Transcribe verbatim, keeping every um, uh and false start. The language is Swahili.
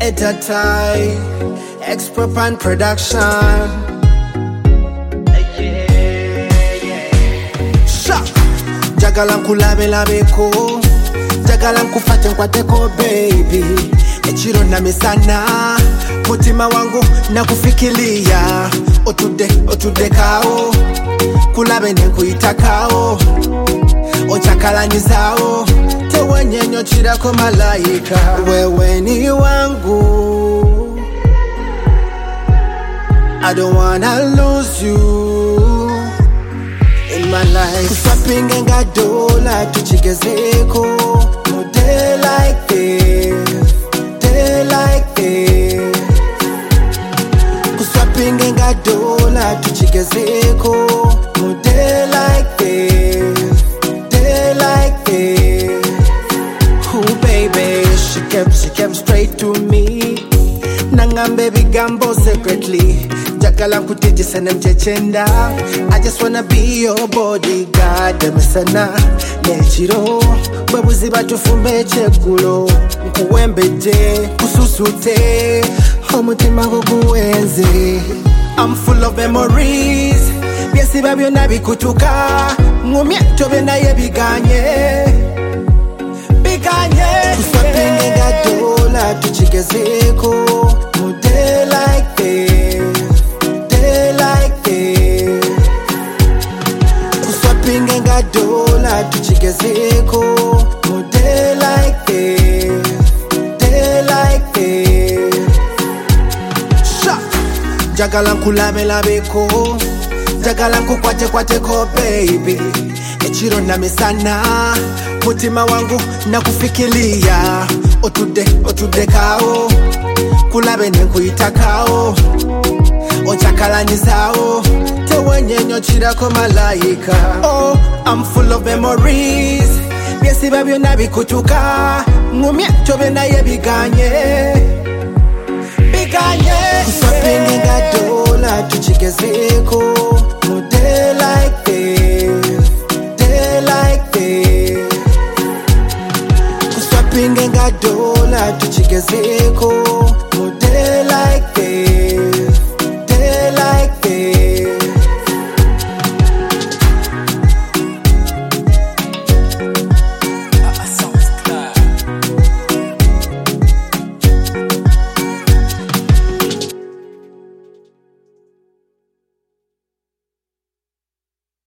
Etatai, Expropan Production. Shock. Jagala nkulabe labeko, jagala nkufate nkwateko baby. Echiro na misana, mutima wangu na kufikilia. Otude, otude kao, kulabe nekuitakao. Ochakala nizao, tewe nyenyo chirako malaika. Wewe ni wangu, I don't wanna lose you in my life. Swapping and got dola tuchigezeko. No day like this, day like this. Swapping and got dola tuchigezeko. No day like this, day like this. Ooh baby, she came, she came straight to me. Nangambe bigambo secretly. Jagala kutijisa na mchechenda. I just wanna be your bodyguard. Demesana, nechiro Babuzi batufumbe chekulo. Nkuwembeje, kususute Omutima kukuenzi. I'm full of memories. Biesi babyo nabikutuka. Ngumye tobe na ye biganye Biganye Kuswapinge gadola tuchigezeko. No day like this, day like this. Kuswapinge gadola tuchigezeko. No day like this, day like this. Shock. Jagala nkulabe labeko, jagala nkukwate kwate ko baby. Echiro na misana, mutima wangu na kufikilia. Otude, otude kao, kulabe nekuitakao. Ochakala nizao, tewe nyenyo chirako malaika. Oh, I'm full of memories. Biesi babyo nabikutuka. Ngumye tobe na ye biganye Biganye Kuswapinge gadola tuchigezeko. No day like this, day like this. Kuswapinge gadola tuchigezeko.